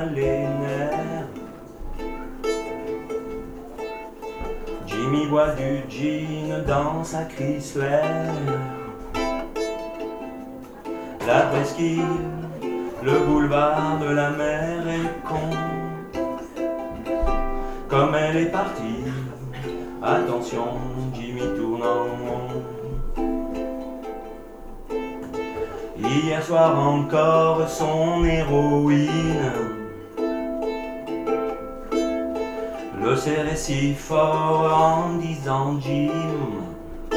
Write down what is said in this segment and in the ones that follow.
les nerfs. Jimmy boit du gin dans sa Chrysler. La presqu'île, le boulevard de la mer est con. Comme elle est partie, attention, Jimmy tourne en rond. Hier soir encore son héroïne le serrait si fort en disant Jim.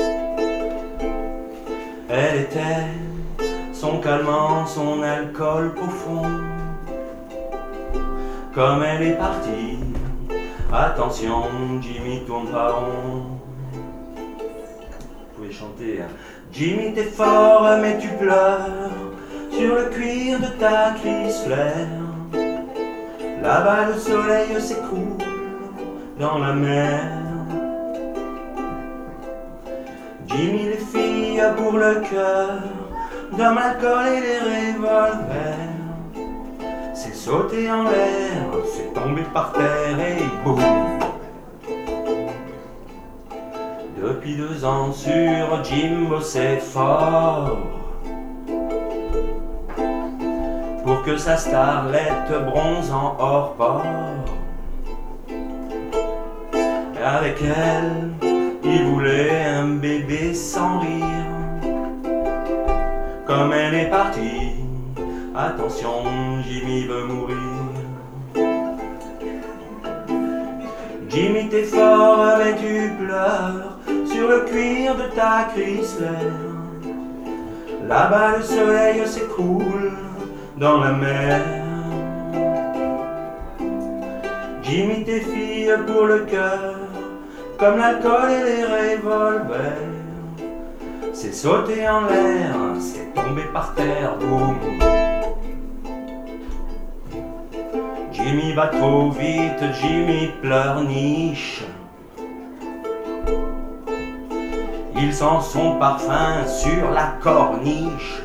Elle était son calmant, son alcool profond. Comme elle est partie, attention, Jimmy tourne pas rond. Vous pouvez chanter, hein. Jimmy t'es fort mais tu pleures sur le cuir de ta Chrysler. Là-bas le soleil s'écoule dans la mer. Jimmy les filles pour le cœur, d'homme alcool et les revolvers. C'est sauté en l'air, c'est tombé par terre et boum. Depuis 2 ans sur Jim bossait fort pour que sa starlette bronze en hors port. Avec elle, il voulait un bébé sans rire. Comme elle est partie, attention, Jimmy veut mourir. Jimmy t'es fort mais tu pleures sur le cuir de ta Chrysler. Là-bas le soleil s'écroule dans la mer. Jimmy t'es fille pour le cœur, comme l'alcool et les revolvers. C'est sauté en l'air, c'est tombé par terre, boum. Jimmy va trop vite, Jimmy pleurniche. Il sent son parfum sur la corniche.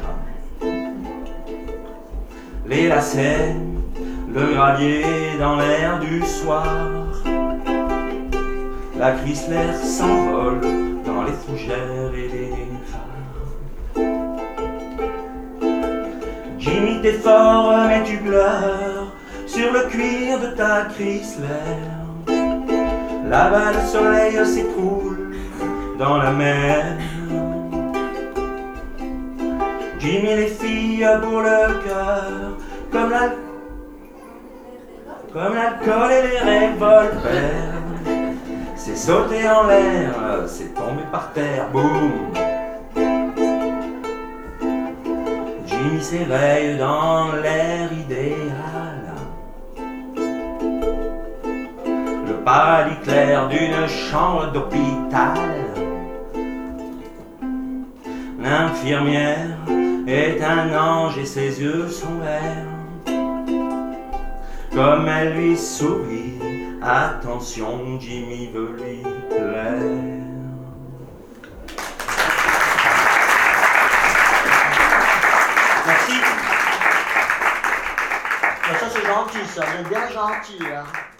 Les lacets, le gravier dans l'air du soir. La Chrysler s'envole dans les fougères et les phares. Jimmy t'es fort mais tu pleures sur le cuir de ta Chrysler. Là-bas le soleil s'écroule dans la mer. Jimmy les filles pour le cœur, comme l'alcool et les revolvers. C'est sauté en l'air, c'est tombé par terre, boum. Jimmy s'éveille dans l'air idéal. Le paradis clair d'une chambre d'hôpital. L'infirmière est un ange et ses yeux sont verts. Comme elle lui sourit, attention, Jimmy veut lui plaire. Merci. Ça c'est gentil, ça, mais bien gentil, hein.